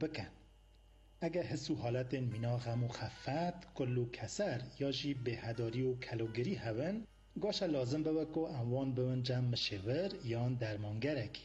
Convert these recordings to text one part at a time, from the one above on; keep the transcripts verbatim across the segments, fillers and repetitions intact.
بکن. اگه حس و حالت مینا غم و خفت کلو کسر یا جی بهداری و کلوگری هون گاشه لازم بوه که انوان بون جمع شور یا درمانگرکی.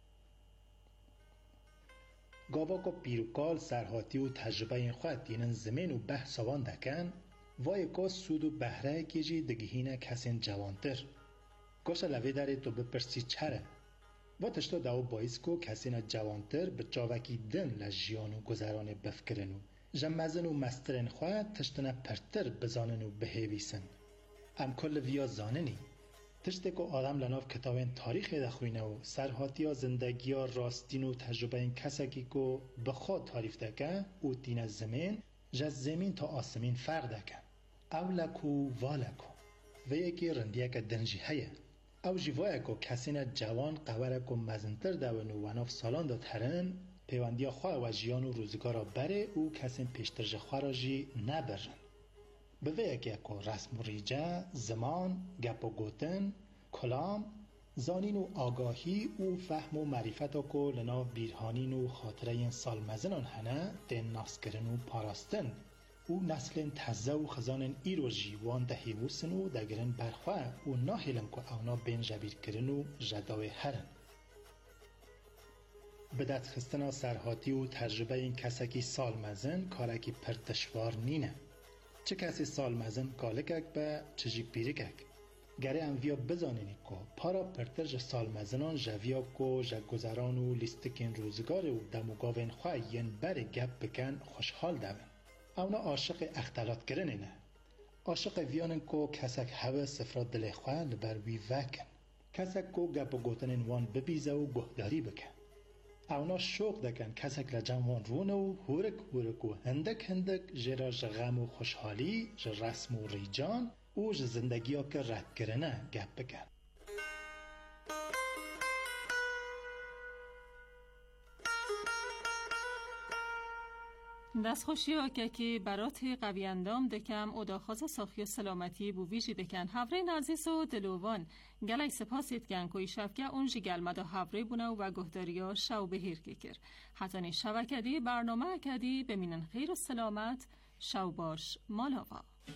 گاوا که پیروکال سرحاتی و تجربه این خود دینن زمین و بحث آوان دکن وای که سود و بهره کیجی دگهینه کسین جوانتر. گاشه لوی داره تو بپرسی چره؟ و تشتا داو باعث که کسین جوانتر به چاوکی دن لجیان و گذران بفکرن و جمزن و مسترن خود تشتنه پرتر بزانن و بهیویسن. ام کل ویا زاننی. تشتی که آدم لناف کتابین تاریخی دخوینه و سرحاتی ها زندگی ها راستین و تجربه این کسکی که بخواد تعریف دکه او دین زمین جز زمین تا آسمین فرق دکه. اولکو والکو و یکی رندیه که دنجی هیه. او جیوه که کسین جوان قواره که مزنتر دون و وناف سالان داد هرن پیوندی خواه و جیان و روزگارا بره او کسین پیشترج خواه را جی نبرن. به یکی که رسم و ریجه، زمان، گپ و گوتن، کلام، زانین و آگاهی و فهم و معرفت که لنا بیرهانین و خاطره این سال مزنان هنه دین نفس کرن و پاراستن او نسل تزه و خزان ایروژی وان دهیوسن و دگرن برخواه و ناهیلن که اونا بین جبیر کرن و جداوی هرن. بدت خستنا سرحاتی و تجربه این کسکی سال مزن کارکی پرتشوار نینه. چه کسی سال مزن کالکک به چجی پیرکک. گره هم ویا بزانینی که پارا پرترج سال مزنان جویا که جگذران و لیستکین روزگار و دموگاوین خواه ین بر گپ بکن خوشحال دون. اونا عاشق اختلاط کرنه نه. عاشق ویانن که کسک هوا سفرات دل خواه لبر وی وکن. کسک که گپ و گوتنین وان ببیزه و گهداری بکن. اونا شوق دکن کسک لجموان رونه و هورک هورک و هندک هندک جرا جغم و خوشحالی جر رسم و ریجان و جر زندگی ها که رد کرنه گپ بکن. دست خوشی ها که که برات قوی اندام دکم او داخواز ساخی و سلامتی بو ویجی دکن هفره نازیس و دلووان گلای سپاسید کن کوی شفکه اونجی گلمدا هفره بونه و گهداریا شو بهیر که کر حتانی شو کدی برنامه کدی بمینن خیر و سلامت شو باش مالاوا.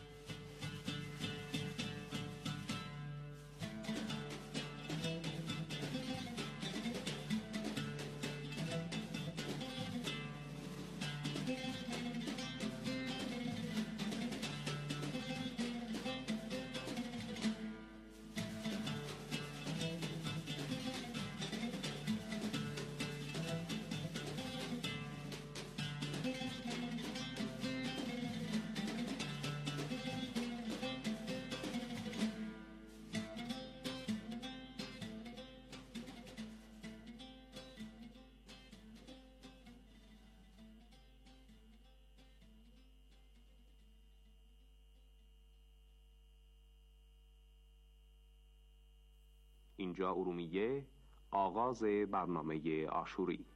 اینجا ارومیه، آغاز برنامه عاشوری.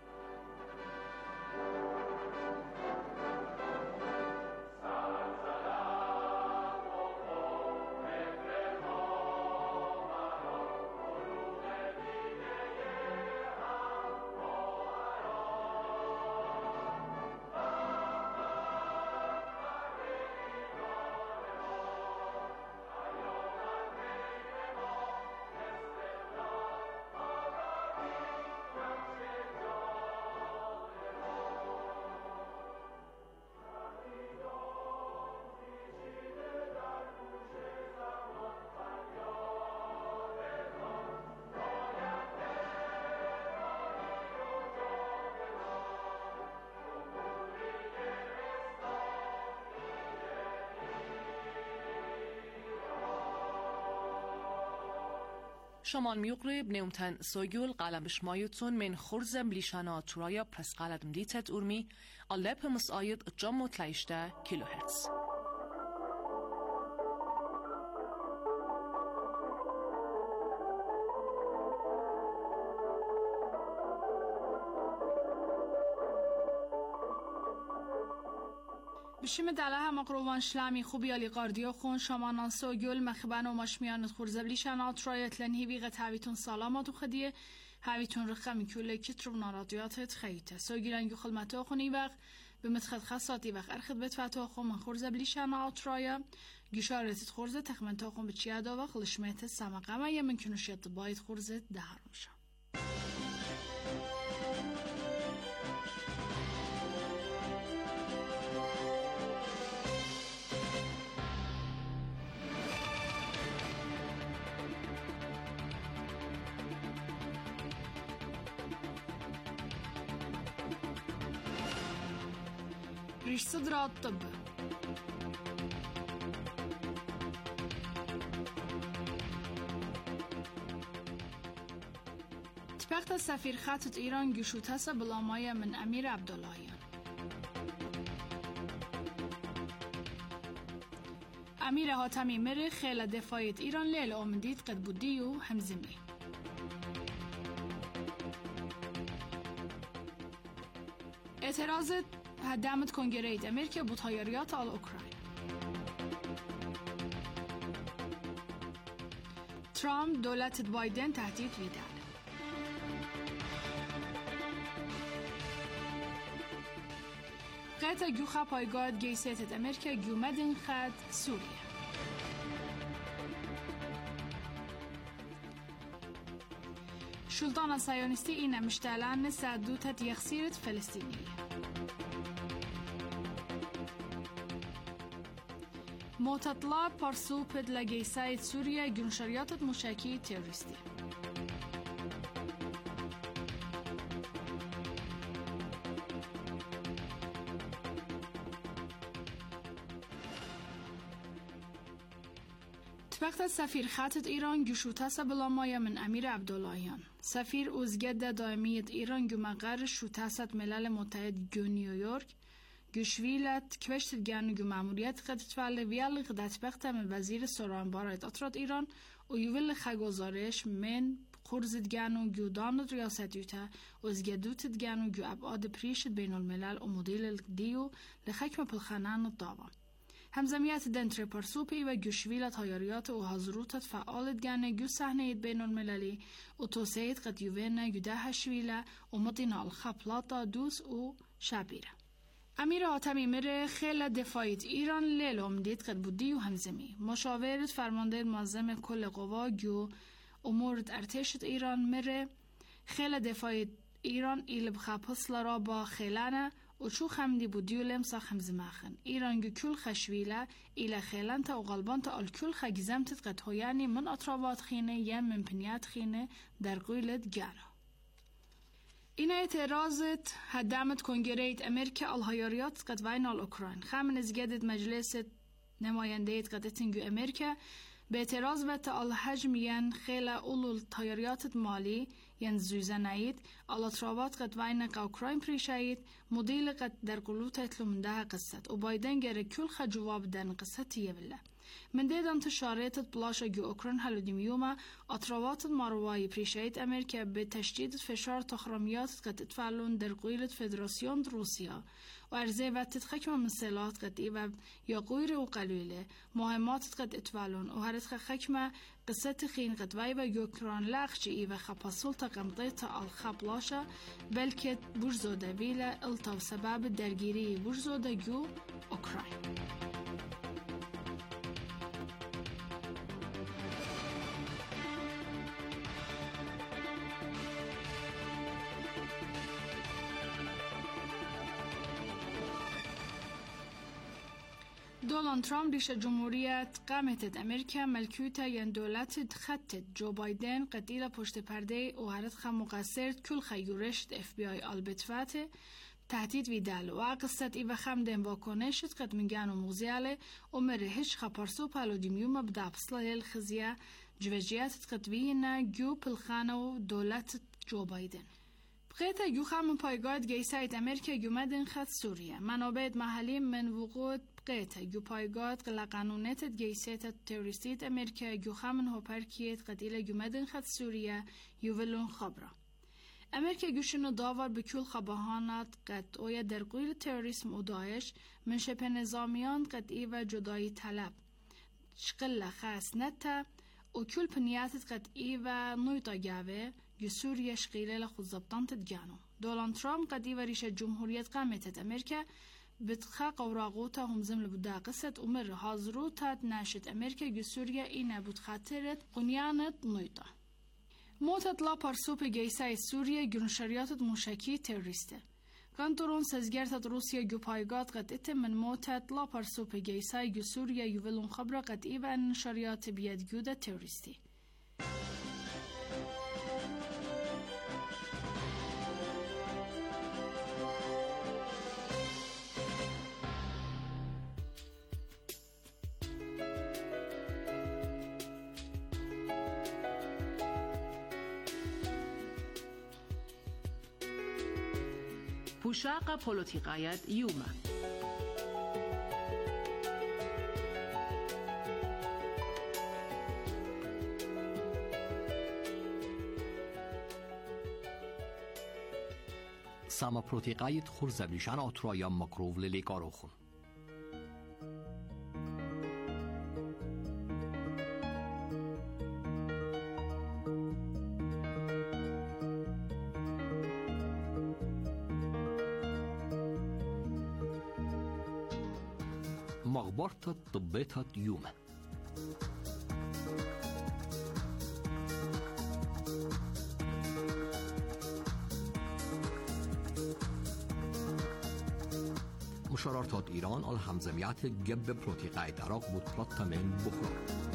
شمان میقرب نمتن سوگل قلم شمایتون من خرزم لیشانا ترایا پرس قلم دیتت ارمی علب مساید جام و تلایشته کیلوهرتز. بشیم دله هم اقروان شلامی خوبی علی قاردیو خون شمانان سوگل مخبن و مشمیان خورزبلی شنات رایت لنهی بیغه تاویتون سلامات و خدیه هاویتون رخمی کوله کتر و نارادیاتت خیته سوگیرنگو خلمتو خونی وقت به متخد خاصاتی وقت ارخد بتفتو خون من خورزه بلیشان آترایا گشارتت خورزه تخمنتو خون بچیادا وقت لشمت سمقامه یا من کنوشیت باید خورزه دهرمشم. ريش صدرات طب تبقت سفیر خطت ایران گشوتس بلامایه من امیر عبداللهیان. امیر حاتمی مره خیل دفاعیت ایران لیل آمدید قد بودی و همزمی. اعتراضت هدامت کنگره امریکا بود تیاریات آل اوکراین. ترامپ دولت بایدن تهدید ویدال. قطع گوخه پایگاه گیسیت امریکا گومدن خد سوریه. شلطان صهیونیستی این مشتعلان سعدوتت یخسیرت فلسطینیه. معتدلا پرسوپد لگیسایت سوریه گنشریات مشکی تروریستی. تبقت سفیر خطت ایران گشوتس بلامایه من امیر عبداللهیان. سفیر اوزگد دائمیت ایران گمقر شوتست ملل متحد گو نیویورک گشویلت کشت گنو گو ماموریت قدرت فعل ویال قدرت بخت من وزیر سران بارد اطراد ایران و یویل خگوزارش من خورزد گنو گو داند ریاستیوتا اوزگدوت گنو گو ابعاد پریشت بین الملل و مدیل دیو لخکم پلخانان الطابا. همزمیت دنتر پرسوپی و گوشویلت هایاریات و حضروتت فعالت گنه گو صحنه بین المللی و توسعیت قد یوینه گو ده هشویله و مطینا الخپلاتا دوس و شابیره. امیر حاتمی مره خیل دفاعیت ایران لیلوم دید قد بودی و همزمی. مشاورت فرمانده معظم کل قوا گو امورت ارتشت ایران مره خیل دفاعیت ایران ایل بخپسل را با خیلانه و چو خمدی بودی و لمسا خمزماخن. ایران گو کل خشویله ایل خیلانتا و غالبانتا آل کل خگزمتت قد هویانی من اطرابات خینه یا من پنیات خینه در قویلت گانه. این اعتراضت هدامت کنگره امریکا الهیاریات قد وین آل اوکراین. خامن ازگدت مجلس نمایندهیت قد اتنگو امریکا به اعتراض وقت آل حجم ین خیلی اولو تیاریات مالی ین زوزنایید آل اطرابات قد وین قا اوکراین پریشایید مدیل قد در قلوت اتلو منده قصت و بایدن گره کل خد جواب دن قصت یوله. من دیدم تشاريتت بلاشا جو اوكران هلو ديميوما اطروات مارواي بريشايت امريكا بتشديد فشار تخرميات قد تفعلون در قويلة فدراسيون روسيا وارزي وقت خكمة من سلات قد ايوه يا قويرة وقليلة مهمات قد اتفعلون وهرت خكمة قصة خين قد وايبا يوكران لاخش ايوه خباسولتا قمطيتا الخبلاشا بلكت برزودة بيلا التو سبب درگيري برزودة جو اوكراين. دونالد ترامپ رئیس جمهوریت قامت امریکا ملکوتا ین دولت خطت جو بایدن قتیل پشت پرده و هرت خم مقصرت کل خیورشت اف بی آی آلبتفاته تهدید ویدال و قصت ای و خم دن واکنشت قد منگان و مغزیاله و مرهش خپرسو پالو دیمیوم بدا بسله الخزیه جوجیات قطوینا جو پلخانه و دولت جو بایدن. بقیت جو خم پایگاه گیسایت امریکا جو مدن خط سوریه منابع محلی من وقود بقيت جو بايغات قلا قانونات جيسات التورستيت أمريكا جو خامن هوبركيت قتيلة جو مدن خط سوريا يوفلون خبرة. أمريكا جوشنو داور بكل خباهانات قد اويا در قويل التوريسم و داعش من شبه نظاميان قد ايوه جداي طلب شقل خاص نتا و كل پنياتت قد ايوه نويتا جاوه سوريا شقيلة لخذ زبطان تدجانو دولان ترامب قد يوريش الجمهورية قامت أمريكا بتخاق وراغوتا هم زمل بدا قصة أمر هازروتا ناشت أمريكا سوريا إينا بتخاطرت قنيانة نويتا موتت لا بارسوب جيساي سوريا جنشريات موشكي تيروريسته كانترون سزجرت روسيا جوبايغات قد اتم من موتت لا بارسوب جيساي سوريا يولون خبرة قد إيبا نشريات بيد جودة تيروريستي بوشاق بوليتيقايات يوما ساما بروتيقايت خورزبليشان أطرايا مقروف لليقاروخون مغبرة طبيتها يوما مشارات إيران على همزميات جب بروتيقاي العراق مطلقة من بخار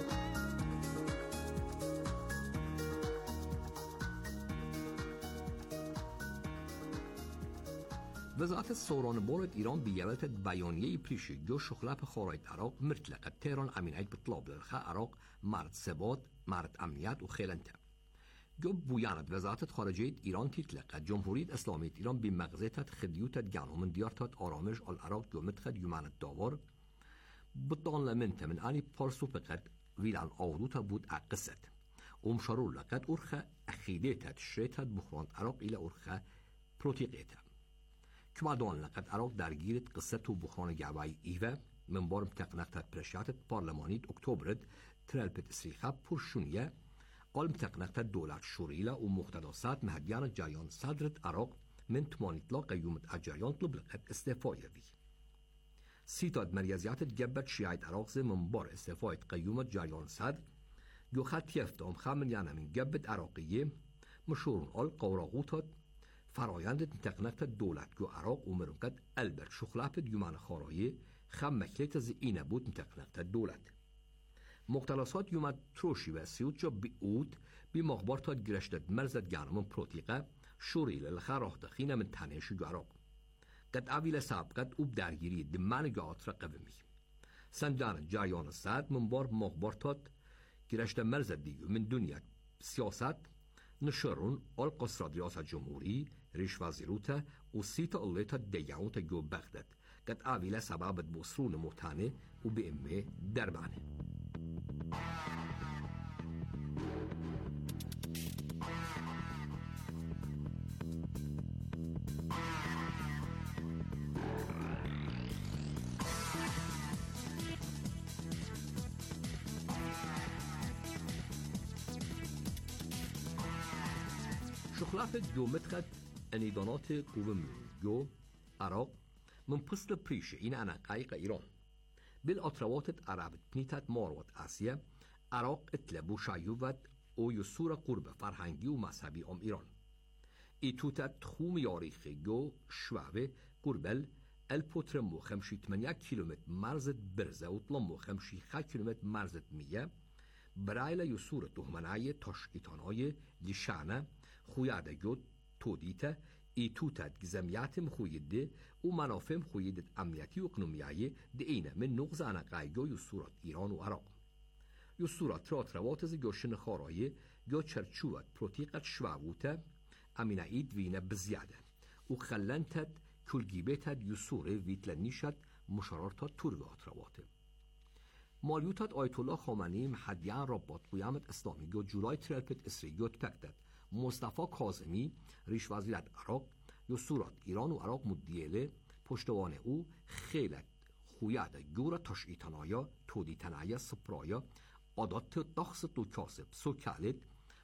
وزارت سوران بورد ایران بیالت بیانیه پریشی جو شخلپ خارج عراق مرتلقه تهران امینیت بطلاب للخه عراق مرد ثبات مرد امنیت و خیلنته جو بویاند وزارت خارجیه ایران تیتلقه جمهوریت اسلامیت ایران بی مغزیتت خدیوتت گنومن دیارتت آرامش آل عراق جو متخد یومانت داور بطان لمنت من آنی پارسو بقد ویلان آودوتا بود اقصد ومشارول لقد ارخه اخیدیتت شریتت بخراند عراق الى ارخه پروتیقیتت كما دون لقد عراق درگیرت قصه تو بحران جوای ایوه من بارم تقنقت پرشیاتت پارلمانیت اکتبرت ترلپت اسریخه پرشونیه قلم تقنقت دولت شوریله و مقتداسات مهدیان جریان صدرت عراق من تمانیت لا قیومت اجریان طلب لقد استعفایه وی سیتاد مریضیات جبت شیعید عراق زی من بار استعفایت قیومت جریان صدر جو خط یفتام خمن یعنی من جبت عراقیه مشورون آل قوراغوتات فرایند تقنقت دولت جو عراق و مرمکت البرت شخلپ دیومان خارایه خم مکلیت از اینه بود تقنقت دولت مختلصات یومد تروشی و سیوت جا بی اود بی مخبار تا گرشتت مرزد گرمون پروتیقه شوری للخه راه دخینه من تنهشو جو عراق قد اویل سابقت اوب درگیری دمان گاعت را قومی سندان جریان ساد من بار مخبار تا گرشت مرزد دیگو من دنیا سیاست نشرون آل قصر ریاست جمهوری ریش وزیروتا و سیتا اللیتا دیانتا جو بغداد قد اویل سبابت بسرون محتانه و به امه دربانه شخلاف جو متخد انیدانات قوم جو عراق من پسل پریش این انا قایق ایران بالاطروات عرب پنیتت ماروات آسیا عراق اطلبو شایوت او یسور قرب فرهنگی و مذهبی ام ایران ایتوتت خوم یاریخ جو شوه قربل الپوترمو خمشی تمانیا کیلومتر مرزت برزه و طلمو خمشی خا کیلومتر مرزت میه برایل یسور تهمنای تاش ایتانای لیشانه خویاده جو تودیته ایتوتت گزمیات مخویده و منافع مخویده امنیتی و اقنومیایی ده اینه من نغز انقایگو یسورات ایران و عراق یسورات رات روات از گوشن خارایه گو چرچوات پروتیقت شواووته امینه اید وینه بزیاده و خلنتت کلگیبتت یسوره ویتلنیشت مشارارتت تورگات رواته مالیوتت آیت الله خامنه‌ای محدیان رباط قیامت اسلامی گو جولای ترلپت اسریگوت تکتت مصطفی کاظمی ریش وزیرت عراق یسورات ایران و عراق مدیله پشتوان او خیلت خویاد گورا تشعیتنایا تودیتنایا سپرایا عادات دخص دو کاسب سوکالت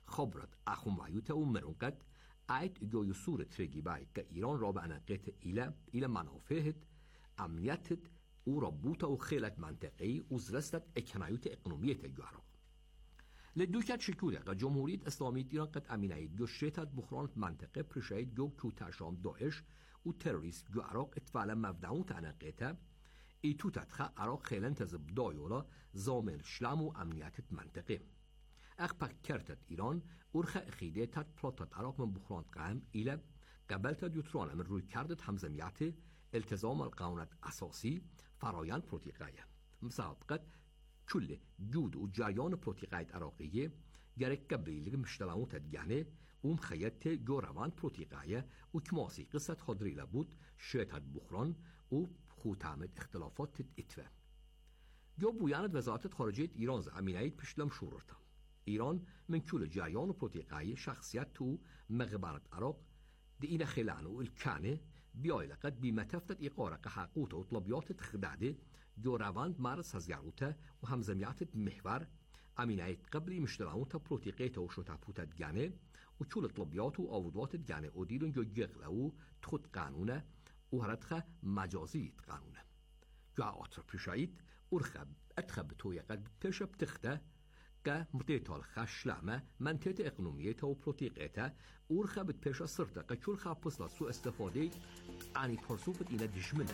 خبرت اخوم وایوت و مرونقت عید جوی سور ترگی بای که ایران را به انقیت ایله ایله منافعت امنیتت او را بوتا و خیلت منطقی و زرستت اکنایوت اقنومیت جوارا لدوشت شکوره که جمهوریت اسلامی ایران قد امینید جو شیطت بخرانت منطقه پرشاید جو کو تشام داعش و تروریست جو عراق اتفالا مبدعون تنقیته ای تو تدخه عراق خیلن تزب دایولا زامل شلم و امنیتت منطقه اخ پک کرتت ایران ارخه اخیده تد پلاتت عراق من بخرانت قهم ایله قبلت دیوتران من روی کردت همزمیت التزام القانون اساسی فرایند پروتیقایه مسابقت كل جود وجريان بروتيقايت عراقية جرك قبيل مشتلمو تدجانه ومخيت جو روان بروتيقاية وكماسي قصة خضري لابود شيطة بخران وخوتامت اختلافات اتفا جو بوياند وزارت خارجية إيران زعمينايت بشلم شوررتا إيران من كل جريان بروتيقاية شخصيات تو مغبرت عراق دينا خلانو الكانه بیای قد بیمتفت ایقاره که حقوق و طلبیات تخداده جو روند مرز هزیاروته و همزمیات محور امینایت قبلی مشتلموت پروتیقیت و شتابوت جانه و چول طلبیات و آودوات جانه و دیرون جو جغله و تخد قانونه و هردخه مجازیت قانونه جو آتر پیشایید ارخب اتخب توی قد پیش بتخته که مدیتال خشلمه منطقه اقنومیت و پروتیقیت ارخب پیش سرده که چول خواب پسلا سو استفاده عنی پرسوبت اینه دشمنه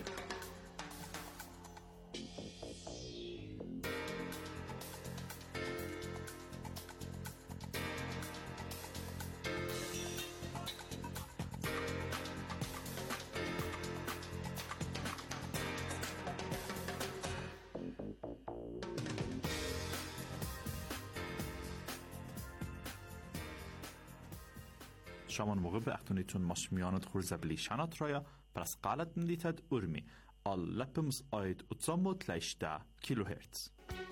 شامان موقع به اختونیتون ماشمیانت خورزبلی شانات رایا پرس قالت ملیتد ارمی آل لپمز آید اتزاموت لیشده کیلو هرتز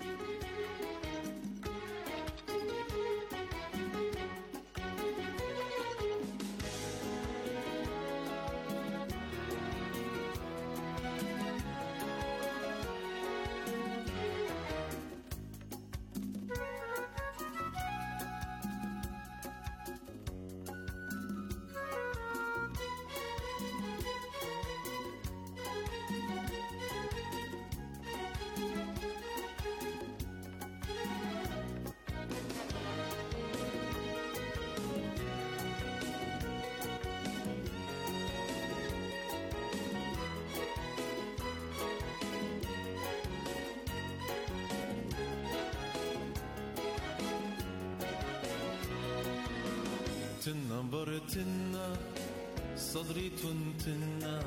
تنا برتنا صدري تنتنا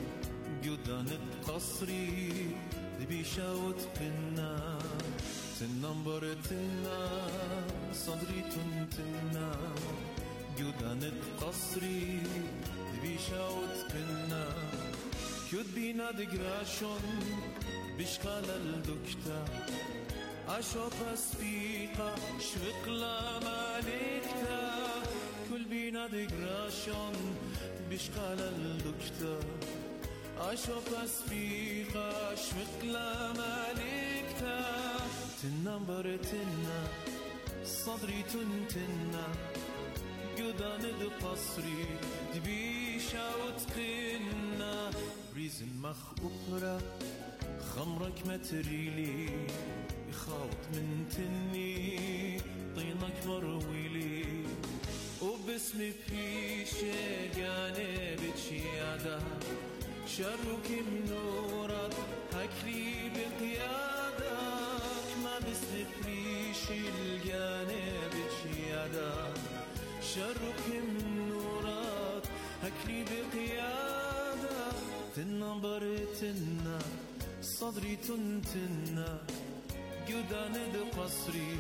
جدان قصري بيشاوت قنا تنا برتنا صدري تنتنا جدان قصري بيشاوت قنا كد بينا دقراشون بشقال الدكتا عشو بسبيقا شوقلا مالكتا كل بينا دقراشون بشقال الدكتا عشو بسبيقا شوقلا مالكتا تنمبر تنا صدري تنتنا قدان دقصري دبيشا وتقنا ريزن مخ أخرى خمرك متريلي يخاوط من تني طينك مرويلي وباسمي فيش جانب شيادة شروك منورك هكلي بالقيادة ما باسمي فيش الجانب شيادة شروك منورك هكلي بالقيادة تنبر تنا صدري تنتنا جدان دقصري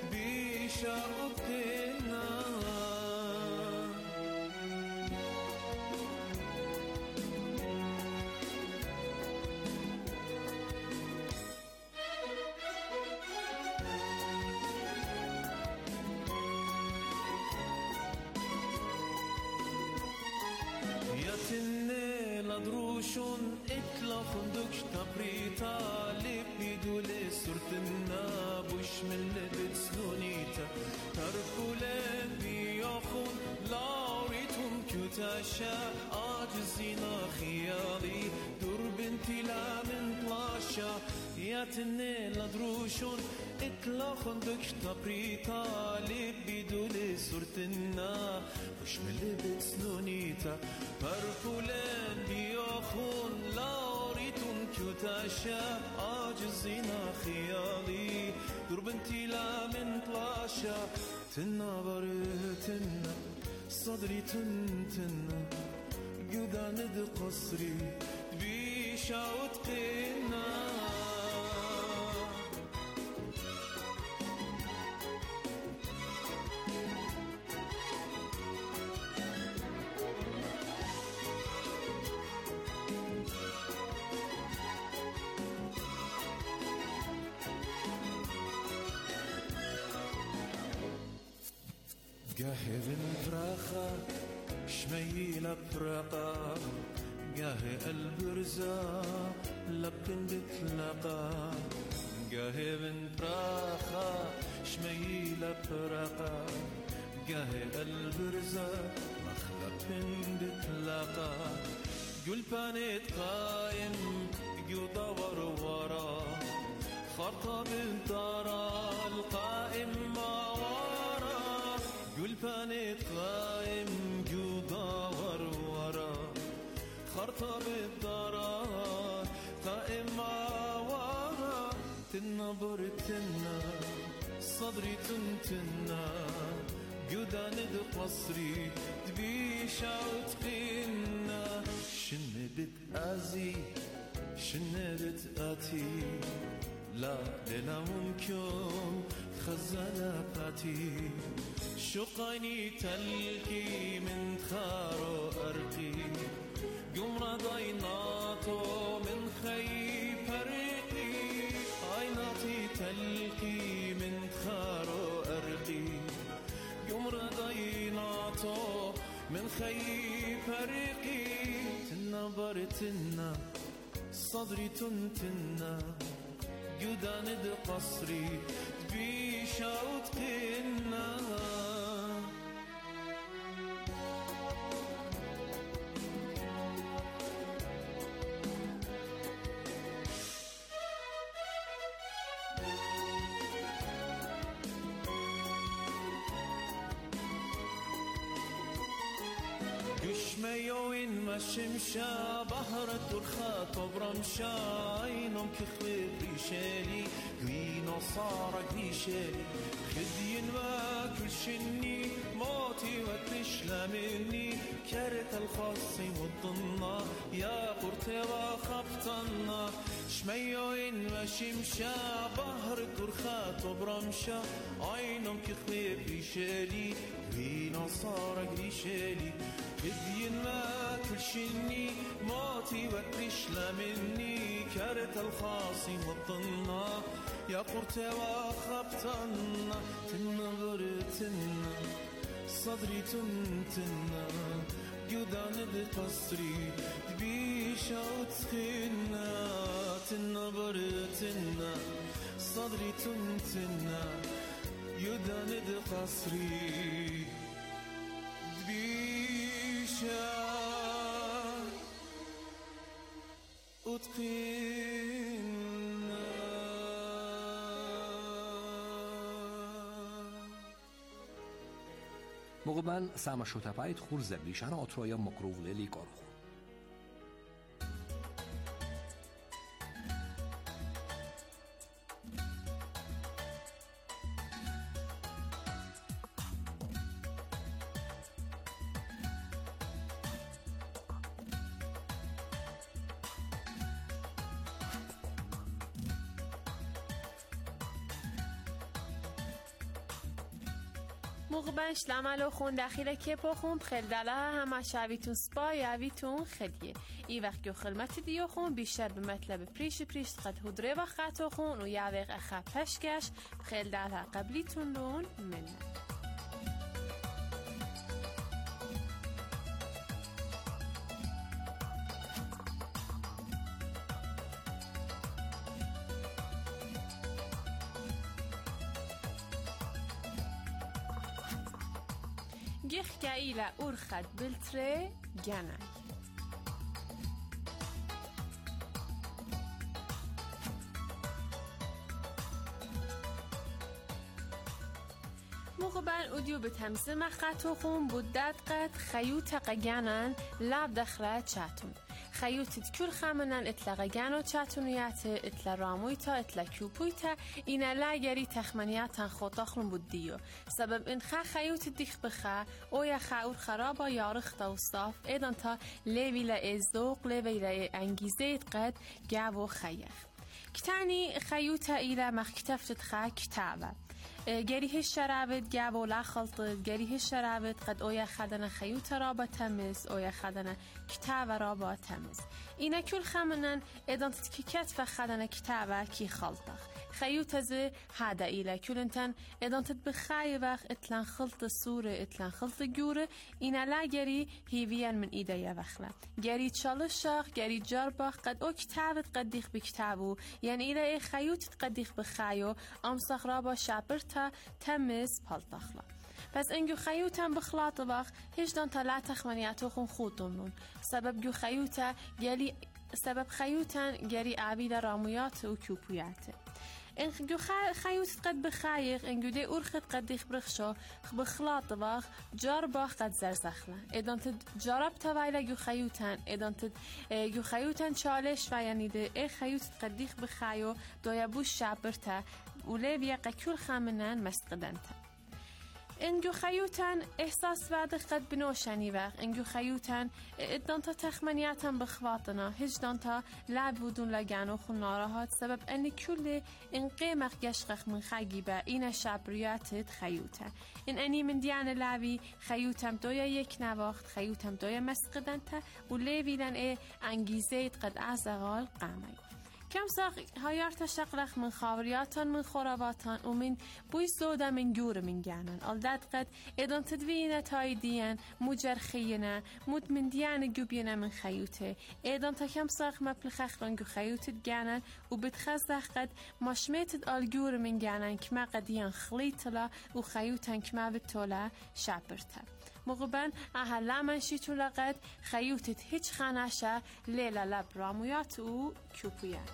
بشاقنا يا تني لدروش لدروشون اتلافون دكش تبريتا لبي دولي سرتنا بوش من لبت سنونيتا تركولين بياخون لاريتهم كتاشا عاجزينا خيالي دور بنتي لا من طلاشا ياتني لدروشون اتلافون دكش تبريتا لبي دولي سرتنا بوش من لبت سنونيتا تركولين بياخون لاريتهم كتاشا عاجزينا خيالي دور بنتي لا من طلاشا تنا برتنا صدري تنتنا قدان دي قصري بيشا وتقنا قاهي بنفرخة شميلة برقة قاهي البرزة لبن بتلقى قاهي بنفرخة شميلة برقة قاهي البرزة مخلب بتلقى قل بانيت قايم يدور ورا خرطة بالدارة القائم ما قل بانيت قايم يدور ورا خرطة بالدارة قائم ما ورا تنبر تنا صدري تنتنا قدان قصري تبيشا وتقنا شن بتأذي شن بتأتي لا لا ممكن خزانة باتي شقني تلقي من خارو أرقي قمر ضيناتو من خي فرقي عيناتي تلقي من خارو أرقي قمر ضيناتو من خي فرقي تنبرتنا صدري تنتنا قدان دي قصري تبيشا وتقنا قشميوين ما شمشا بهرة الخا طبرمشا عينهم كخويب ريشالي قوينو صارك ريشالي خدين واكل شني موتي وتشلى مني كارت الخاصي والضنا يا قرتي وخبطنا شميوين ما شمشا بهرة الخا طبرمشا عينهم كخويب ريشالي قوينو صارك ريشالي خدين ما كل شني موتي وتشلى مني كارت الخاصي والضنا يا قرتي وخبطنا تنبرتنا صدري تنتنا قدان بقصري تبيشا وتخنا تنبرتنا صدري تنتنا قدان بقصري تبيشا وتقنا مقبل سامة شوتفايت خورزة بليشان أطرايا مقروف للي كارخو مقبلش لعملو خون داخل کپو خون بخل داله همه شویتون سپا یاویتون خلیه ای وقت که خلمت دیو خون بیشتر به مطلب پریش پریش قد هدره و خطو خون و یاویق اخه پشکش بخل داله قبلیتون لون منه گیخ که ایلا ارخد بلتره گنه مقبل اودیو به تمثیل مخطو خون بودت قد خیوت قگنن لب دخله چاتون خیوتت کل خمنن اتلا قگنو چاتونیت اتلا رامویتا اتلا کیوپویتا اینا لگری تخمنیاتن خوطاخلون بود دیو سبب این خا خیوت دیخ بخا او یا خاور خرابا یارخ تا وصاف ایدان تا لیوی لازدوق لیوی لانگیزه قد گاو خیخ کتانی خیوتا ایلا مخکتفتت خا کتابه گریه شرابت جابو لا خلطت گریه شرابت قد اویا خدنا خیوت رابا تمز اویا خدنا کتاب رابا تمز اینا کل خمنن ادان تتکیکت فخدنا کتابه کی خلطخ خیوت زه هذا ایلا کلنتن ادان تتبخای وقت اتلان خلط سوره اتلان خلط جوره اینا لا گری هیویان من ایده وخلا گری چالشاخ گری جرباخ قد او کتابت قد دیخ بکتابو یعنی ایلا ای خیوتت قد دیخ بخایو امسخ رابا شابرتا تمز پالتخلا پس انجو خیوتن بخلاط وقت هیچ دان تا تخمنیاتو خون خودمون سبب جو خیوتا گلی سبب خیوتن گری عبید رامویات و کیوپویاته انجو خیوت قد بخایق انجو دی ارخت قد دیخ برخشو بخلاط وقت جرباخ قد زرزخلا ادان تد جرب توایل جو خیوتن ادان تد جو خیوتن چالش و یعنی دی ای خیوت قد دیخ بخایو دویا بوش شابرتا وليبيا قكل خامنان مستقدنتا انجو خيوتان احساس بعد قد بنوشاني باغ انجو خيوتان ادانتا تخمنياتان بخواطنا هج دانتا لعب بودون لگانو خون ناراحات سبب ان كل ان قيمق يشقخ من خاقيبا اين شابرياتت خيوتا ان اني من ديان لعبي خيوتم دويا يك نواخت خيوتم دويا مستقدنتا وليبي لن اي انگيزيت قد ازغال قامي کم ساق هایارت شقرخ من خاوریاتان من خوراباتان و من بوی زوده من جور من جانن الداد قد ادان تدوینه تای دیان مجر خیانه مد من دیان جوبینه من خیوته ادان تا کم ساق مپل خخران جو خیوتت جانن و بتخزه قد مشمتت آلجور من جانن کما قدیان خلیتلا و خیوتن کما بتولا شابرته مقبن اهلا منشی تو لقد خیوتت هیچ خانشه لیلا لب رامویات و کیوپویات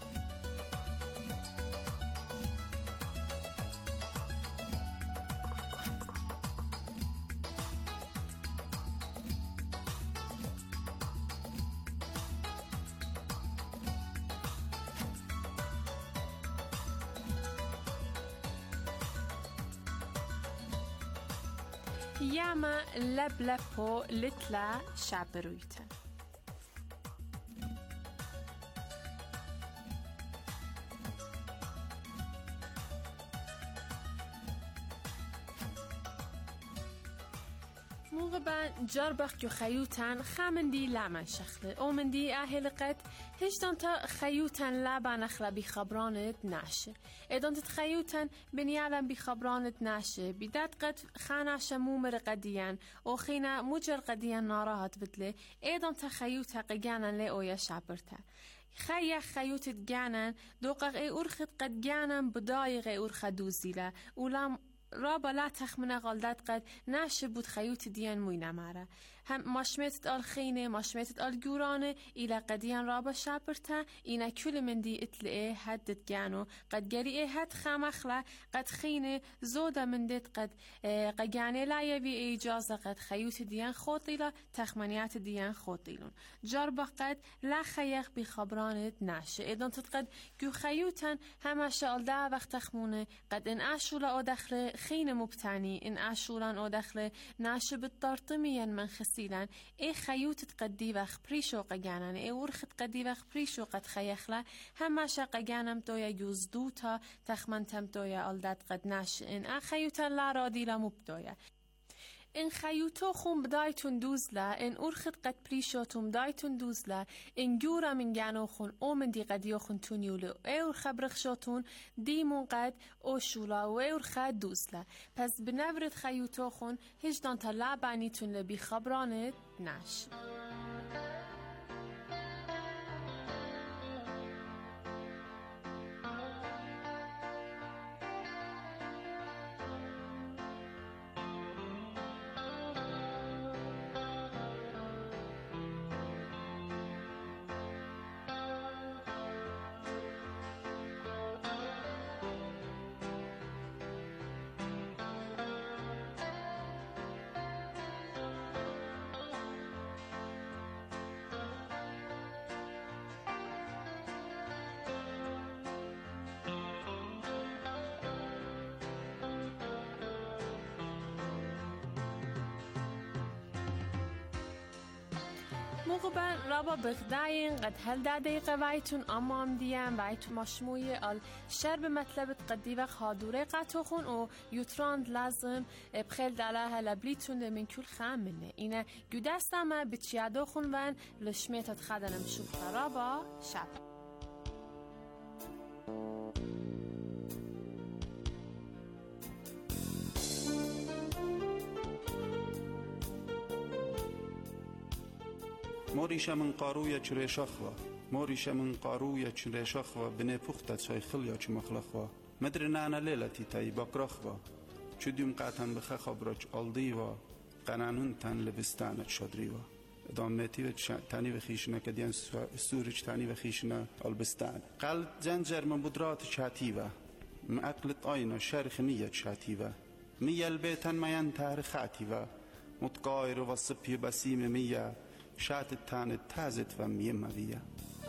ياما لب لبو لتلا شابرويتا موغبا جربخ جو خيوتان خامندي لامن شخله او مندي اهل قد هشتان تا خيوتان لابا نخلا بخبرانت ناشه ادان تتخيوتان بنيالن بخبرانت ناشه بدات قد خاناش مومر قديان او خينا مجر قديان ناراحت بدله ادان تخيوتا قيانا لأو يشابرتا خيا خيوتت جانن دوقق اي ارخت قد جانن بدايغ اي ارخ دوزيلا ولام رابا لا تخمنا غلدات قد ناش بود خيوت ديان موينا مارا هم ماشمتت آل خينه ماشمتت آل جورانه إلى قديان رابا شابرتا إنا كل من دي اتلقه هدت جانو قد جري هد خامخلا قد خينه زودا من ديت قد قد جاني لا يبي إجازة قد خيوت ديان خوطيلا تخمنيات ديان خوطيلون جربا قد لا خيخ بخبرانت ناش إذن تتقد جو خيوتن هما شال دا وقت تخمونه قد إن أشولا أو دخل خينه مبتعني إن أشولان أو دخل ناش بالطرطميا من خسيلان إيه خيوتت قدي وخ بريشو قجانن إيه ورخت قدي وخ بريشو قد خيخلا هما شا قجانم تويا يوزدوتا تخمنتم تويا ألدات قد ناش إن أخيوتا لا رادي لا مبتويا إن خيوتو خون بدايتون دوزلا إن أرخت قد بريشوتم بدايتون دوزلا إن جورا من جانو خون أو من دي قديو خون تونيولو أو خبرخشوتون دي من قد أو شولا و أرخت دوزلا پس بنورد خيوتو خون هجدان تا لابانيتون لبي خبرانت ناش مقبل رابا بغداين قد هل دا دقيقة بايتون أمام ديان بايتون مشموية ال شرب مطلب قديبة خادورة قاتوخون و يوتراند لازم بخيل دالها لبليتون من كل خامنة إنا جداستا ما بتشيادوخون بان لشميتة تخدنا مشوف رابا شب موریش من قارویا چره شخوا موریش من قارویا چره شخوا بنه پخته چای خلیا چه مخلخوا مدر نانا لیلتی تای باکرخوا چودیم قطن بخه خبرچ آلدی و قنانون تن لبستانت شدری و ادامتی و تانی و خیشنا کدیان سورج تانی و خیشنا البستان قلب زنجر من بدرات شاتی و معقلت آینا شرخ نیت شاتی و میل بیتن میان تاریخاتی و متقایر و صبی بسیم میا شات التان تازت و ميمة بيا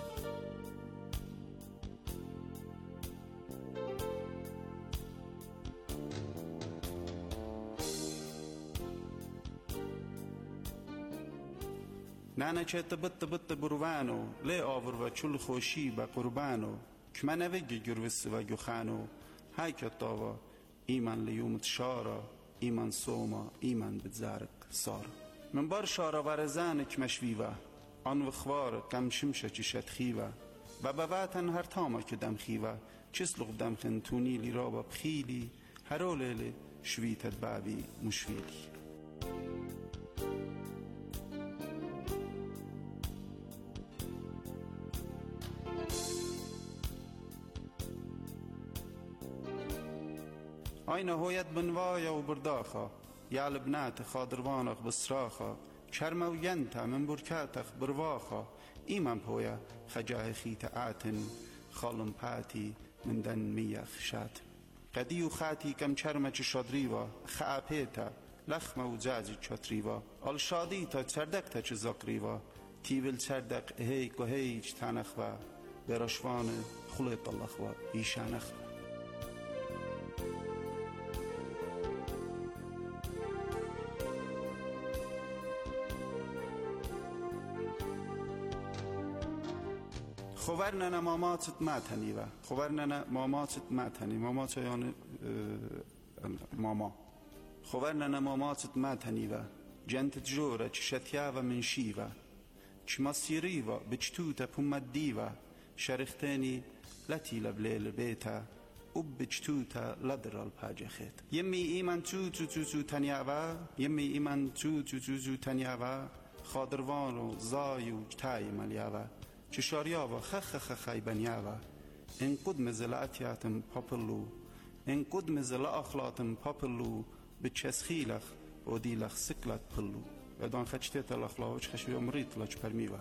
نانا چه تبت بت بروانو لی آور و چل خوشی با قربانو کما نوگی گروس و گخانو های کتاوا ایمان لیومت شارا ایمان سوما ایمان بتزارك صار من بار شارا ورزانك مشويوه آن و خوار کم شمشه چی شدخیوه و بواتن هر تاما که دم خیوه چسلق دم خن تونیلی را با بخیلی هرولیلی شویتت بابی مشویلی آینه هویت بنوایا و برداخا یا لبنات خادروانق بسراخا شرم و ینتا من برکاتخ برواخا ایمان پویا خجاه خیت آتن خالم پاتی من دن میخ شات قدیو خاتی کم چرمچ شادریوا خاپیتا لخم و جازی چطریوا آل شادی تا چردک تا چه زکریوا تیول چردک هیک و هیچ تانخوا برشوان خلیط اللخوا ایشانخوا خوارننا ماماتت ماتنیوا خوارننا ماماتت ماتنی مامات یعنی ماما خوارننا ماماتت ماتنیوا جنت جورا چشتیاوا من شیوا چماسیریوا بچتوتا پومدیوا شرختنی لتی لبلیل بیتا اب بچتوتا لدرال پاجخت یمی ایمان تو تو تو تو تنیاوا یمی ایمان تو تو تو تو تنیاوا خادروانو زایو تای ملیاوا چشاریاوا خخ خخ خیبنیاوا این قدم زلاتیاتم پاپلو این قدم زلا اخلاطم پاپلو بچسخیلخ و دیلخ سکلت پلو و دان خچتیت الاخلاوچ خشوی امریت لچ پرمیوا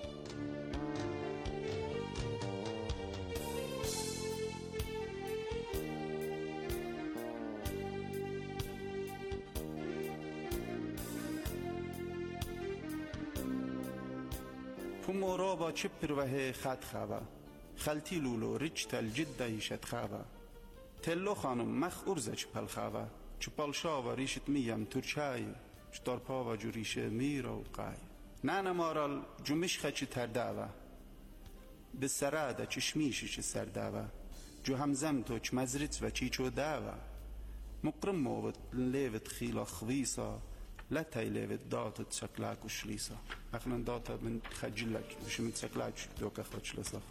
مورابا چپر وه خط خواه خلتی لولو رجت الجده یشت خواه تلو خانم مخ ارزه چپل خواه چپل شاوه ریشت میم ترچای چطور پاوه جو ریشه میره و قای نانا مارال جو مشخه چه ترداوه به سراده چشمیشی چه سرداوه جو همزم تو چه مزرت و چی چو داوه مقرم موت لیوت خیلا خویسا لا تايليفت داتت شكلاك وشليسا اخنا داتا من خجلك مش من شكلاك دوك اخرج لصف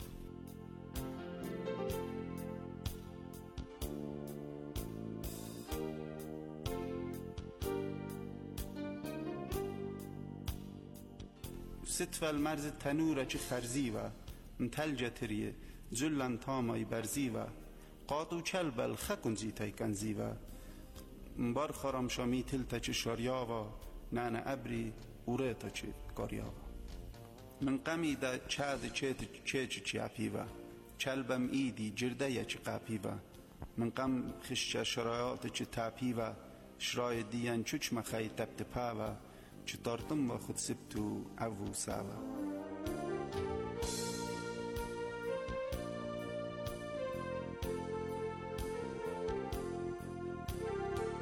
ست المرز تنورة چه خرزيوة متلجة تريه جلن تاماي برزيوة قاطو چلبل خكن زيتاي كنزيوة مبار خرم شامی تلتا چه شاریاوا نانا ابری اوریتا چه کاریاوا من قمی دا چاد چه چه چه چه اپیوا چلبم ایدی جرده یا چه قاپیوا من قم خشچه شرایات چه تاپیوا شرای دیان چوچ مخی تبت پاوا چه تارتم و خود سبتو اوو ساوا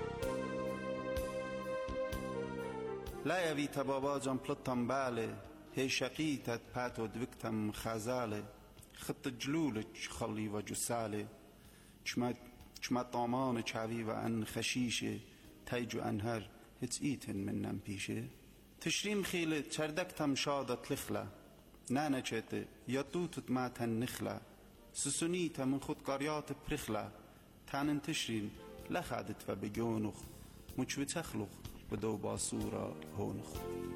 لا يبي تبابا جان پلطن باله هي شقيتت باتو دوكتم خازالة خط جلولك خلي وجسالة چما طامان چاوی و ان خشیشه تیجو انهر هیچ ایتن من نم پیشه تشریم خیله چردکتم شادت لخلا نانه چته یا دوتت ما تن نخلا سسونیت من خود قریات پرخلا تانن تشرین لخادت و بجونخ مچو تخلق و دو باسورا هونخ.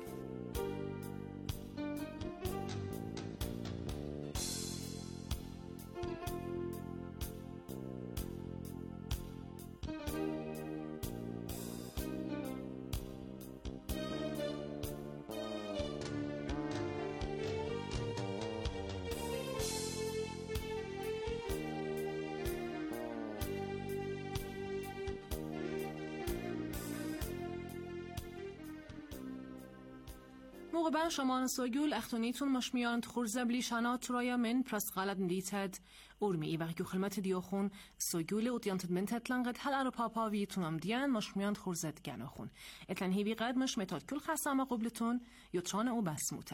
موقع شما سوگول اختونیتون مشمیان خورزه بلیشانات ترایا من پرس غلط ندیتد ارمی ای وقتی خدمت دیوخون سوگول اوتیانت من تطلنقت هل ارو پاپا ویتون ام دیان مشمیان خورزه دگناخون اتلن هیوی قدمش متاد کل خسامه قبلتون یوتران او بسموته.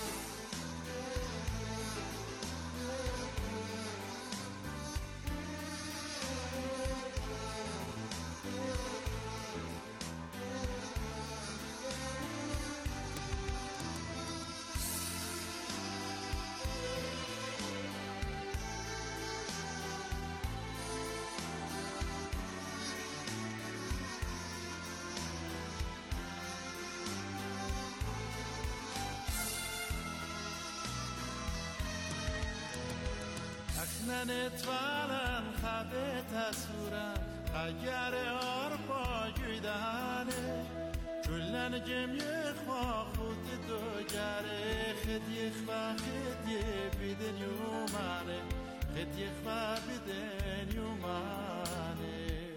نتوانم خواب تصورم اگر آرپا جویدانه کلن جمعی خواه خود دو گره خدی خواه خدی بیدن یومانه خدی خواه بیدن یومانه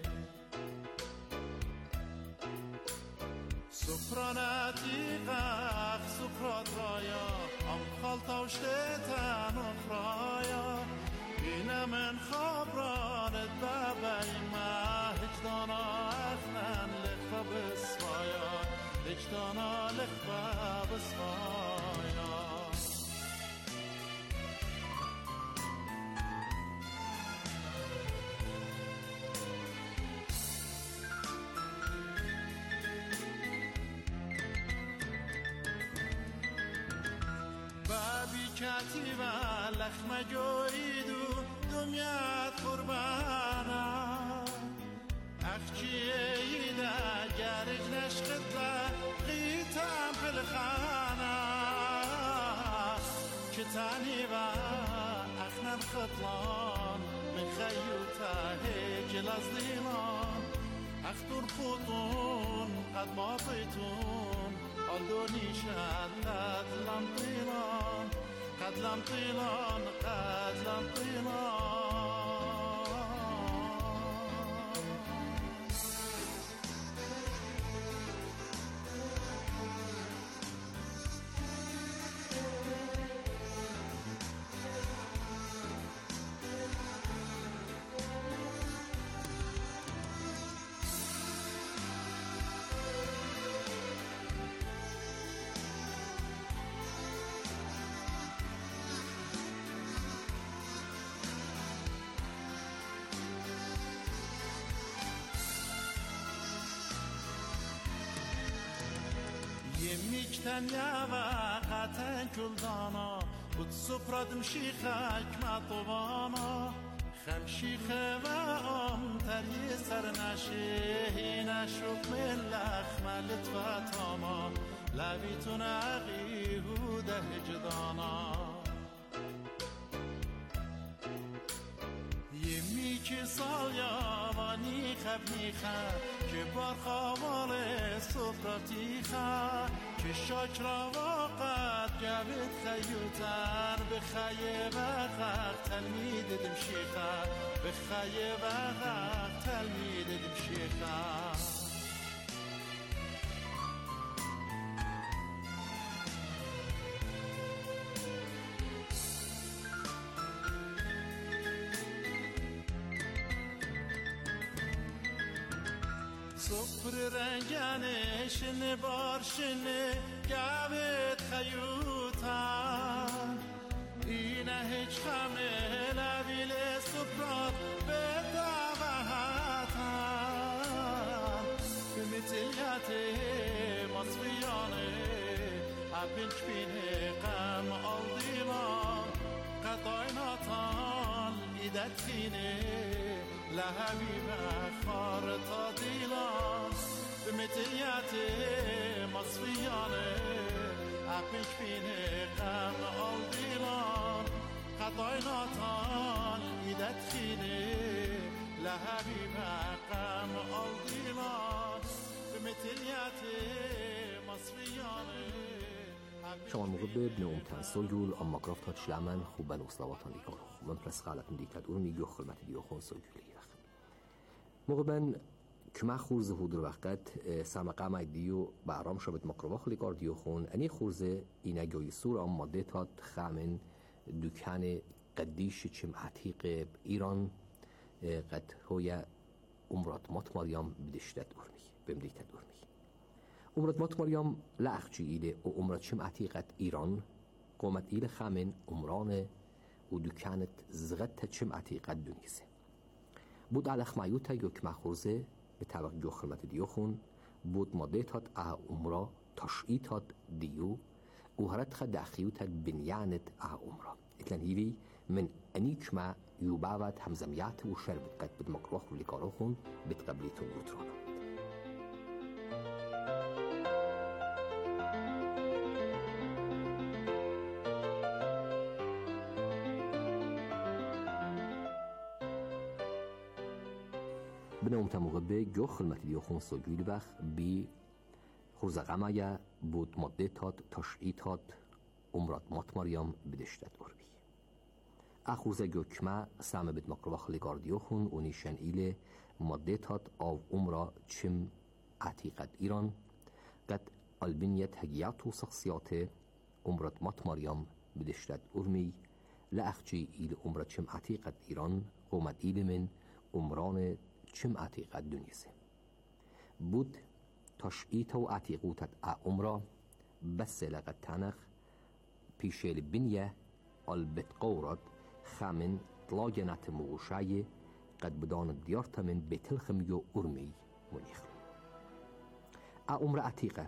سفرانت ایقاق سفرات رایا ام خالتاوشته تن اخرایا اینا من خبرانت بابای ما هیچ دانا اخنان لخوا بسوایا هیچ دانا لخوا بسوایا بابی کتی و لخمه جویدو دنیات قربانا اخچیه ایده گرگ نشقت لقیتم پلخانا کتانی و اخنم خطلان من خیوته جلاز دیلان اختر خطون قد ما بیتون آلدونی شد قد لم طیلان قد لم طیلان قد لم طیلان يميكتن يا وقتن كل دانا وتصفرد مشيخك ما طبانا خمشيخة وام تري سر نشي نشوف من لخمة لتفتاما لبيتون عقي هوده جدانا یکی سال یوانی خب میخه که بار خوال سفراتی خه که شاک را وقت جوید خیوتن به خیه وقت تلمید دمشیخه به خیه وقت تلمید دمشیخه سفر رنگانه شنه بار شنه گوید خیوت تن اینه هیچ خمه لویل سپرات به دوهتن به متلیت مصفیانه عبینچ بینه قم آلدیمان قطعی ناتان ایدت خینه لحبی بخار تا دیلان به متلیت مصفیانه عبینچ بینه قم آلدیمان قطعی ناتان ایدت خینه لحبی بقم آلدیمان به متلیت مصفیانه. شما موقع بنوم تنسوجول اما گرفت هات شلمن خوبن اصلاواتان دیگر من پرس خالتن دیتد اون میگو خلمت دیو خون سوجولی رخ موقع بن کما خورز هودر وقت سمقام دیو برام شبت مقربا خلی کار دیو خون انی خورزه اینا جوی سور اما ماده تات خامن دکان قدیش چم عتیق ایران قد هویا عمرات مات مریم بدشتد ارمی بمدیتد ارمی عمرات مات مریم لأخجی ایله و عمرات چم عتیقت ایران قومت ایله خامن عمران و دکانت زغت چم عتیقت دنیسه بود على خمایوتا یک مخورزه به توجه خدمت دیو خون بود ماده تات اه عمره تشعی تات دیو و هرت خد اخیوت بنیانت اه عمره اتلن هیوی من انیک ما یوباوت همزمیات و شربت قد بد مقروخ و لکارو خون بتقبلیتون گوترانا بنام تمغبه جو خلمت دیو خون سوگیل بخ بی خورزقمایا بود ماده تات تشعی تات عمرات مات مریم بدشتد اربی اخورزه گوکما سامه بد مقربخ لگار دیو خون و نیشن ایله ماده تات آو عمرا چم عتیقت ایران قد البنیت هگیات و شخصیات عمرات مات مریم بدشتد ارمی لأخجی ایل عمرا چم عتیقت ایران قومت ایل من عمران چم عتیقت دنیسه بود تشعیت و عتیقوتت عمره بس لقد تنخ پیشل بنیه البت قورد خامن طلاجنات مغوشای قد بدان دیارت من بتلخم یو ارمی منیخ عمره عتیقه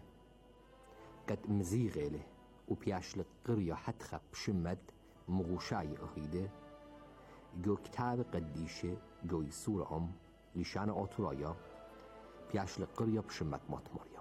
قد مزیغه له و پیاشل قریا حتخب شمد مغوشای اخیده جو کتاب قدیشه جوی سور ام لیشان آتورایا پیاشل قریا بشمت مات مریم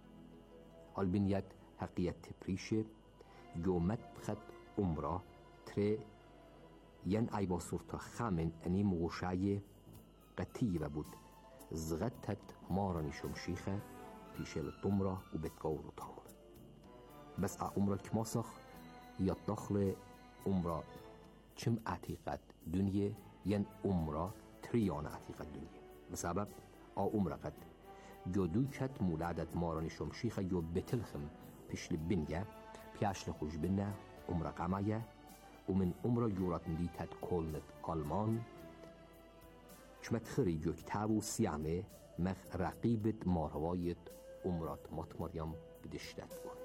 البنیت حقیقت پریشه جو مدخد عمره تره ین ای با صورتا خامن انی مغوشای قطیبه بود زغتت مارانی شمشیخه پیشل طمره و بتقور و تامر بس عمره کماسخ یا داخل عمره چم عتیقت دنیا ین عمره تریان عتیقت دنیا بسبب آ عمره قد جو دوکت مولادت مارانی شمشیخه جو بتلخم پیشل بنگه پیاشل خوش بنه عمره قمایه و من عمره جورت ملیتت کلنت آلمان چمت خری جو کتاب و سیامه مخ رقیبت ماروایت عمرات مات مریم بدشتت ارمی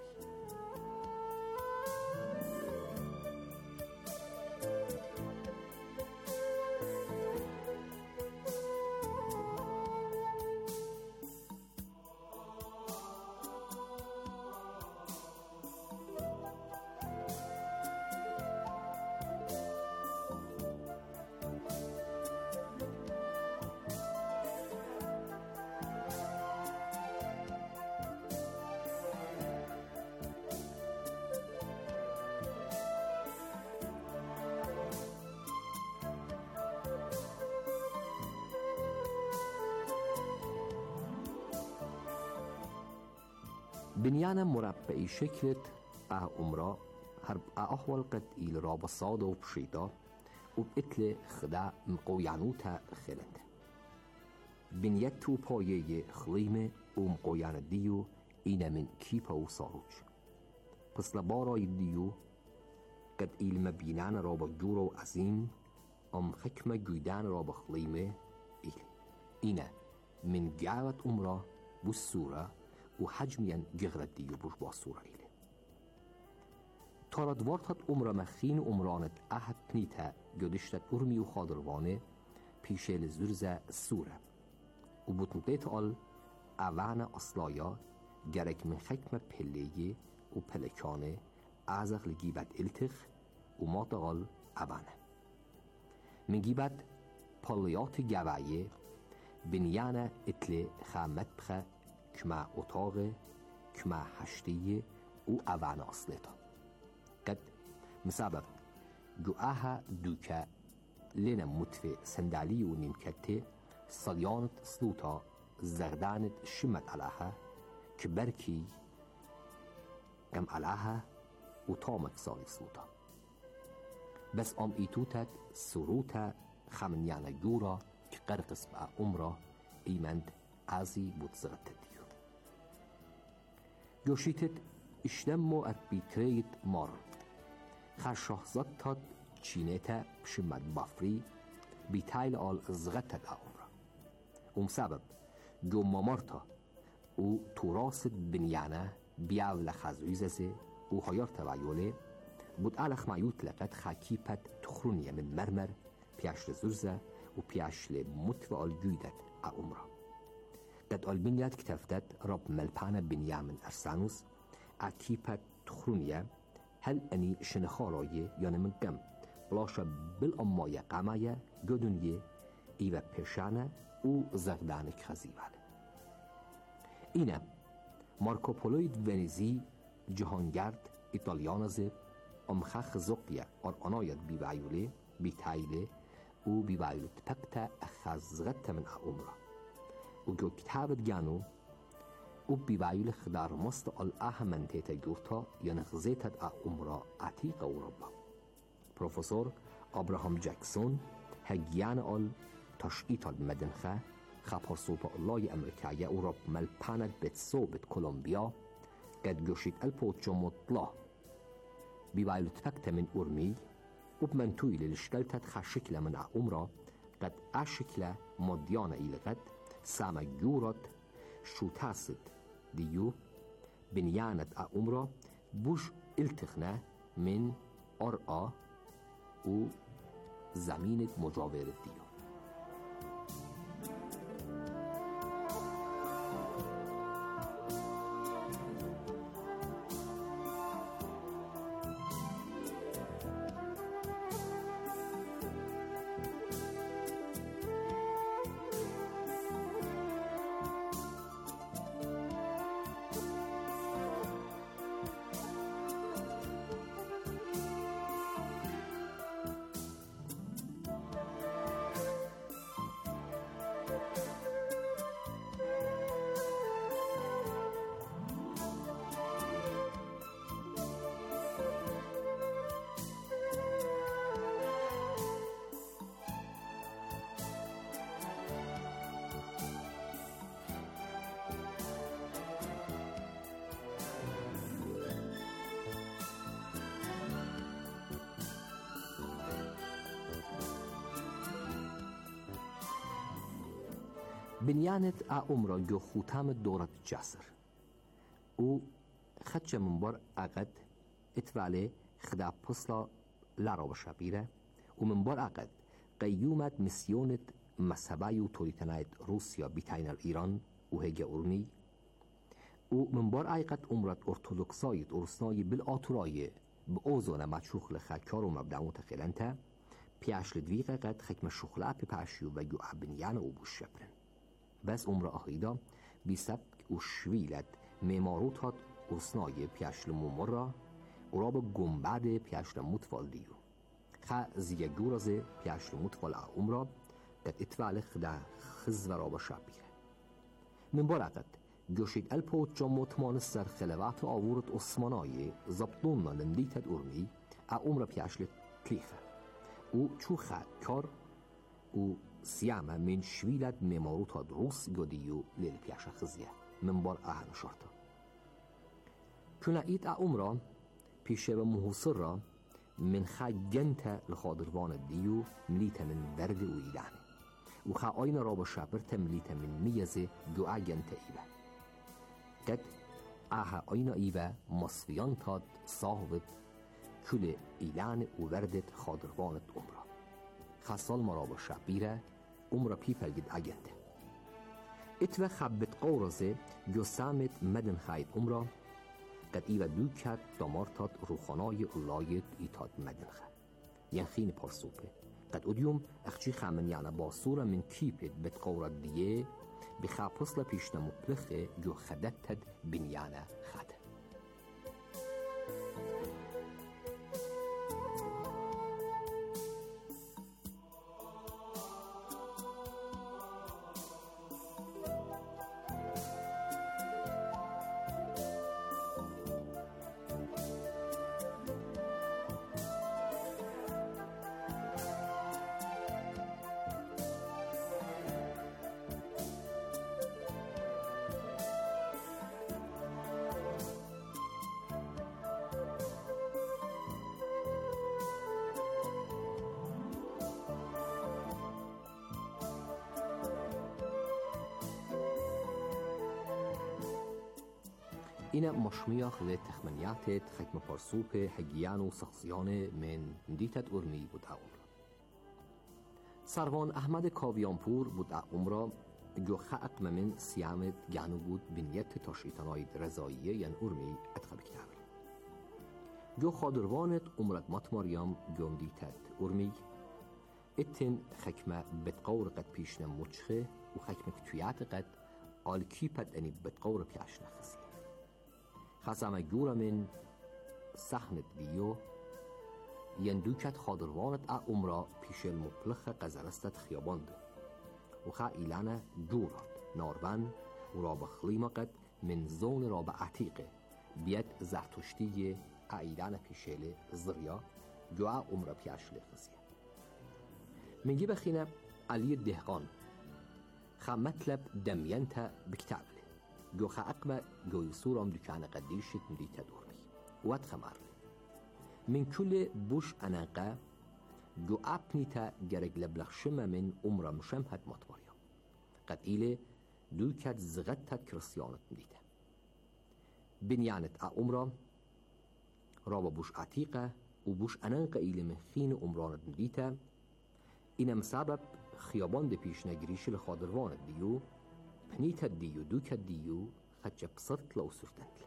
بنیان مربعی شکلت اه عمره هر احوال قد ایل را بصاد و بشیدا و بإتل خدا مقویانوتا خلند بنیت تو پایه خلیمه و مقویان دیو این من کیپا و ساروج پس لبارای دیو قد ایل مبینان را بجور و عظیم ام حکم جویدان را بخلیمه ایل اینه من جاوت عمره بسوره و حجميا جغرت ديو بوش باصورة إلي تارد وارتاد عمر مخین عمرانت احد نیتا گدشتت ارمی و خادروانه پیشه لزرزه سوره و بوتنقیت آل اوان اصلایا گرک من خکم پلیه و پلکانه ازغ لگیبت التخ و ما تغال اوانه من گیبت پالیات گوایه بنیانه اتل خامت بخه کما اتاقه کما هشتیه و اوان اصلیتا قد مسابق جوآها دوكا لنا متفي سندالي ونمكتي صليانت سلوطا زغدانت شمت علاها كبركي كم علاها وطامت صالي سلوطا بس ام ايتوتت سروتا خمنيانا جورا كقرقس بقى عمرا ايمند عزي بوتزغت ديو جوشيتت اشتمو اربيتريت مارن خرشاهزاد تاد چینتا بشمد بافری بیتایل آل زغتت عمره ام سبب جو مامارتا و توراست بنیانه بیاول خزویزه و هایارت ویوله بود الخ معیوت لقد خاکیپت تخرونیه من مرمر پیاشل زرزه و پیاشل متو آل جویدت عمره قد آل بنیاد کتفتت رب ملپانه بنیامن ارسانوس اکیپت تخرونیه هل اني شنخارايه يعني من كم بلاشا بالأماية قاماية جدونية إيوه پیشانه و زغدانك خزيبال إينا ماركو بولويد ونيزي جهانگرد إيطاليانزي أمخخ زقيا أر أنايت بيبايولي بيتايلي و بيبايولي تبقتا أخزغت من عمره و جو كتابت جانو و بیوایل خدار مست الأهم تیتا جورتا یا نخزیتت عمره عتیق اوروبا پروفسور ابراهام جکسون هگیان آل تشعیت المدنخه خبرسوب الله امریکایی اوروب ملپاند بتسوبت کولومبیا قد جوشید الپوچو مطلع بیوایل تفکت من ارمی و بمنتوی للشکلتت خشکل من عمره قد اشکل مدیان ایلغت سام جورت شو تاسد ديو بنيانة عمره بوش التخنه من أرقى و زمين مجاور ديو بنيانت عمره جو ختام دورة جسر و خدش منبر عقد اتفاله خدا پسلا لارا بشابيره و منبر عقد قيومت مسيونت مذهبي و توريتنايت روسيا بيتاين الإيران و هيجا أورمي و منبر عقد عمرت أرثوذكسايت أرسناي بالآتراي بأوزون مدشوخ لخاكار و مبدعون تخيلنتا پیاش لدویقه قد خکم شخلا پی پاشیو و جو بنیان او بوشبرن بس عمر آخیدا بی سبک و شویلت معماروتات ارسنای پیاش لمومرا و را با گنبد پیاش لمتفال دیو خا زیگه جورازه پیاش لمتفال عمرا قد اتفال خدا خز و را با شابیره من برقد جوشید الپوت جا مطمان سر خلوات آورت عثمانای زبطون لندیتت ارمی عمر پیاش لتلیخه و چوخه کار و سیامه من شویلت معماروتات روس گدیو لیل پیاش خزیه من بار اهل شرطه كنا ايت عمره پیشه و محوصر را من خجنت لخادروان الديو مليتا من برد و ايداني و خا آين را بشابرت مليتا من ميزه جو جنت ايوه قد اها آين ايوه مصفيان تاد صاحبت کل ایلان و وردت خادروانت عمره خاصال مرابا شبیره عمره پیپلگید اگنده اتوه خبت قورزه جسامت مدن خاید عمره قد ایوه دو کت دامارتات روخانای اولایت ایتاد مدن خاید ینخین پرسوپه قد ادیوم اخچی خامن یعنی باسورا من کیپت بت قورد دیه بخاپسلا پیشنا مطلخه جو خدتت بنیانه خاده اینا مشمیاخ و تخمینیات خکم پرسوپ هگیان و سخصیان من دیتت ارمی بود عمر سروان احمد کاویانپور بود عمر جو خاق من سیامت گانو بود بنیت تشیطانای رضاییه ین ارمی اتخاب کتاب جو خادروانت عمرت مات مریم جون دیتت ارمی اتن خکمه بتقور قد پیشنا مچخه و خکمه کتویات قد آل کیپت انی بتقور پیشنا خسی خسامه جورا من سحنت دیو یندوکت خادروانت ا عمره پیش المطلخ قزرستت خیاباند و خا ایلانه جورات ناربن و را بخلیمه قد من زون را به عتیقه بیت زرتشتی ا ایلانه پیشل زریا جو ا عمره پیشل خسیه منگی بخینه علی دهقان خا مطلب دمینته بکتاب جو خاقبه جو يسورم دكان قديشت مديتا دورمي وات خمارلي من كل بوش أناقا جو أبنيتا جرق لبلخشمة من أمرا مشمهت مطوريا قد إيلي دوكات زغتت كريستيانت مديتا بنيانت أمرا رابا بوش عتيقة وبوش أناقا إيلي من خين أمرانت مديتا إنا مسبب خيابان دي بيش نجريش لخادروانت ديو پنیت دیو دوکت دیو خچ بصرت لو سرتنتل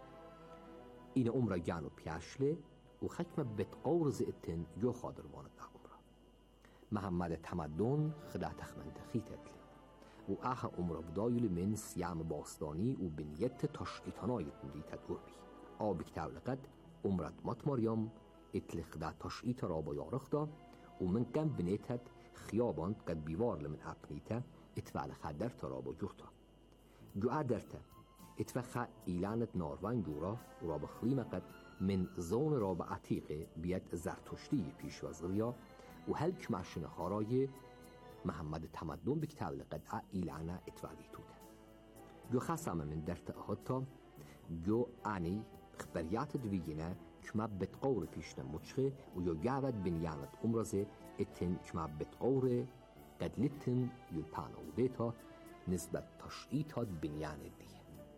این عمره جانو پیاشله و خکم بت قورز اتن جو خادروانت عمره محمد تمدن خدا تخمن تخیتتل و آها عمره بدایل من سیام باستانی و بنیت تشعیتانایت مدیتت اربی آب کتاب لقد عمرت مات مریم اتل خدا تشعیت را با یارخدا و من کم بنیتت خیاباند قد بیوار لمن اپنیته اتفاق خدر ترا با جوتا جو درته اتفاق ایلانت ناروان جورا و را بخلیم قد من زون را با عتیقه بیت زرتشتی پیش وزریا و هلک معشن خارای محمد تمدن بکتاب لقد ایلانه اتفاقی توده جو خاصم من درته احطا جو آنی خبریات دویگینه کما بتقور پیشنا مچخه و جو جاود بنیانت امرزه اتن کما بتقور قد لتن يلبانا وديتا نسبة تشعيطات بنيان دي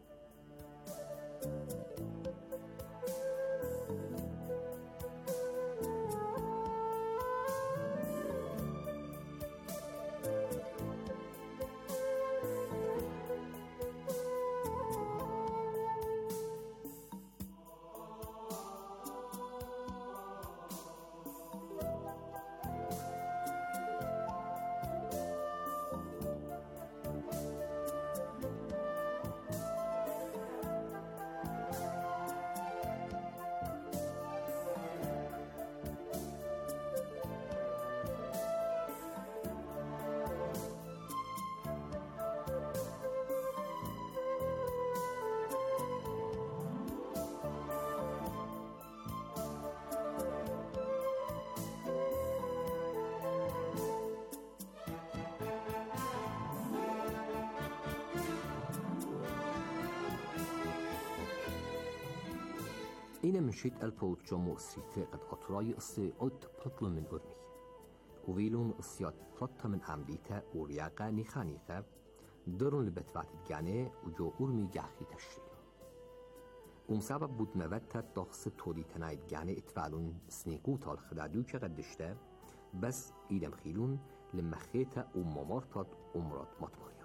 إنا منشيت البوت جمو السيتة قد أطراي السي أوت بطل من أرمي وفيلون السيات بطل من عمديتا ورياقا نخانيتا درن لبتفات الجاني وجو أرمي جاخي تشريل وم سبب بود مبتت داخس تودي تنايد جاني اتفعلون سنيكوت الخدادو كغدشتا بس إيدم خيلون لما خيتا وممارتات أمرات مطمريا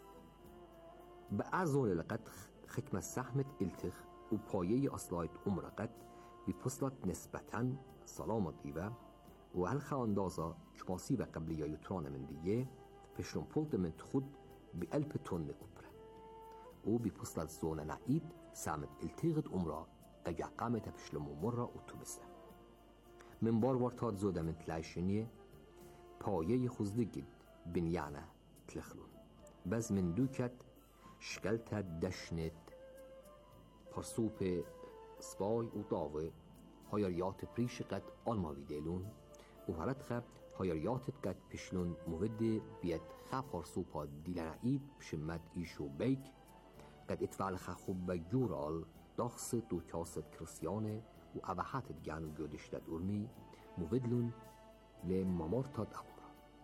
بأعزول لقد خكمة سحمة التخ وبايي أصلايت أمرقت بفصلت نسبتاً سلامت إيوه وهالخا اندازا كماسي بقبلية يتران من ديه فشلون بولد من تخد بألب تون أبرا وبفصلت زونة نعيد سامت التغت أمرا اجا قامت بشلمو مرة اتوبسه من بار ورتاد زوده من تلايشنية پایه خوزدگید بنیانه تلخلون بز من دوکت شکلت دشنت پرسوپ سپای و داوه هایریات پریش قد آلماوی دیلون و هرد خب هایریاتت قد پشلون مودی بیاد خب پرسوپا دیلنعید بشمت ایشو بیک قد اتفعل خوب بجورال داخس دو کاست کرسیانه و اوحاتت گانو گودشتت ارمی مودلون لممارتات أمرا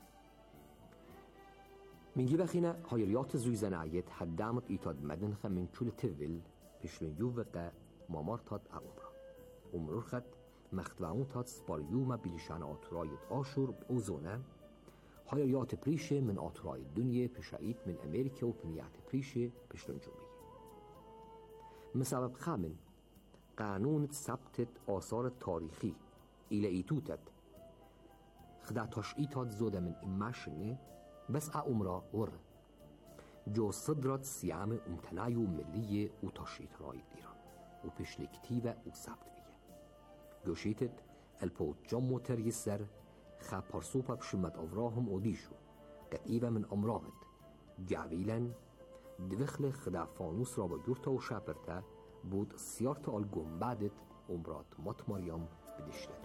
من جيبا خينا هايريات زوي زناعيت حدامت إيتاد مدنخة من كل تفل بشلون يوفق ممارتات أمرا ومرخت مختوعونتات سباريوما بلشان آترايت آشور بأوزونا هايريات بريشة من آتراي الدنيا بشايت من أمريكا وبنيات بريشة بشلون جومية مسبب خامن قانون ثبت آثار تاريخي إلى إيتوتت خدا تشعيتات زوده من إماشنه بس أمرا ور جو صدرت سيامة امتنايو ملية و تشعيت رايد إيران و بشلكتيبة و ثبت فيه جوشيتت البو جمو تريسر خا پرسوپا بشمت أفراهم وديشو قد إيبا من أمراهد جعبيلا دوخل خدا فانوس را با جورتا و شابرتا بود سيارتا الگنبادت أمرات مات مريم بدشتت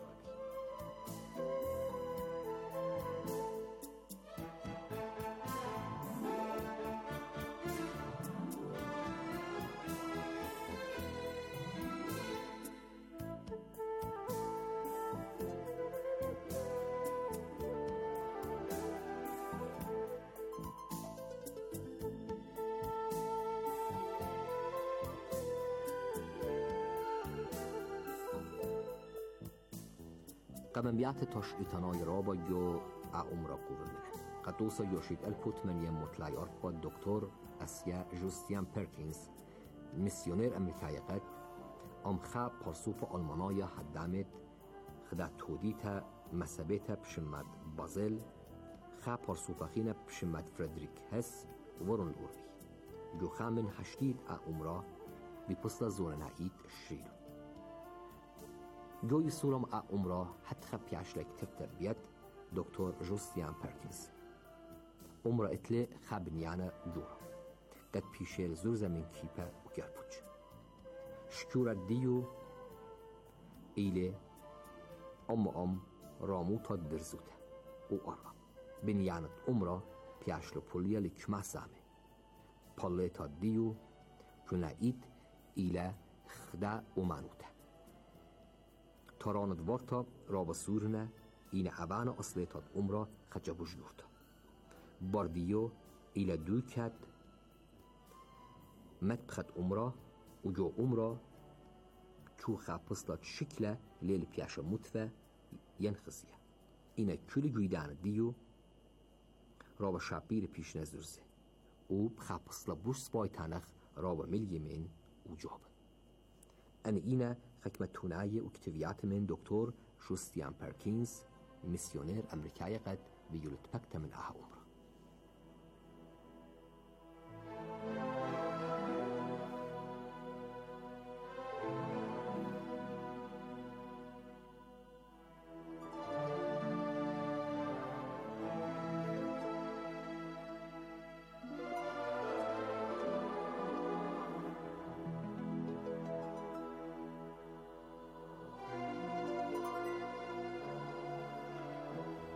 قبل بيعت توش إتناي رابا جو أمرا قوة منه قطوسا يوشيد البوت من يموتلاي أرقا الدكتور أسيا جوستيان بيركينز ميسيونير أمريكاي قد أم خا برسوفا ألمانايا حدامت خدا توديتا مسابيتا بشمد بازل خا برسوفا خينا بشمد فريدريك هس ورون الأوروي جو خامن هشتيد أمرا بپسلا زورنائيت الشريل جوی سورم ا عمره حتی پیاشلک تربیت دکتر جوستیان پرکینز عمره اتله خبنیانه جورا قد پیشل زور زمین کیپه و گرپوچ شکور دیو ایله ام ام رامو تا درزوته او آرا بنیانت عمره پیاشل پولیا لکمه سامه پله تا دیو کنایید ایله خدا و منوته تراند وارتا رابا سورنا این عوان اصلیتات عمره خجا بجلورتا باردیو ایلا دو کد مت بخد عمره و جو عمره چو خاپستات شکله لیل پیاش متفه ینخصیه اینا کل جویدان دیو رابا شابیر پیش نزرزه و بخاپستلا بوش سپای تانخ رابا ملیمین و جاب أنا إينا خكمة توناية وكتفيات من دكتور جوستيان بيركينز ميسيونير أمريكاي قد بيولت بكتا من أها أمر